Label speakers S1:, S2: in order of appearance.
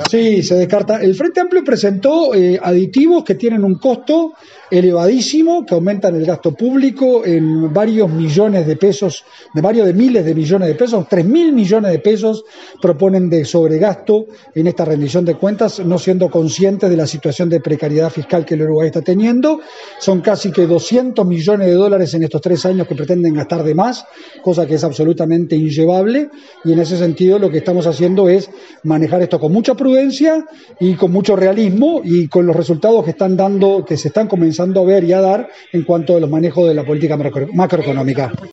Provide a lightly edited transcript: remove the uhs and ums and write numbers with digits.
S1: Sí, se descarta. El Frente Amplio presentó aditivos que tienen un costo elevadísimo, que aumentan el gasto público en varios millones de pesos, de varios de miles de millones de pesos, 3.000 millones de pesos proponen de sobregasto en esta rendición de cuentas, no siendo conscientes de la situación de precariedad fiscal que el Uruguay está teniendo. Son casi que 200 millones de dólares en estos 3 años que pretenden gastar de más, cosa que es absolutamente inllevable, y en ese sentido lo que estamos haciendo es manejar esto con mucha prudencia y con mucho realismo y con los resultados que están dando, que se están comenzando a ver y a dar en cuanto a los manejos de la política macroeconómica.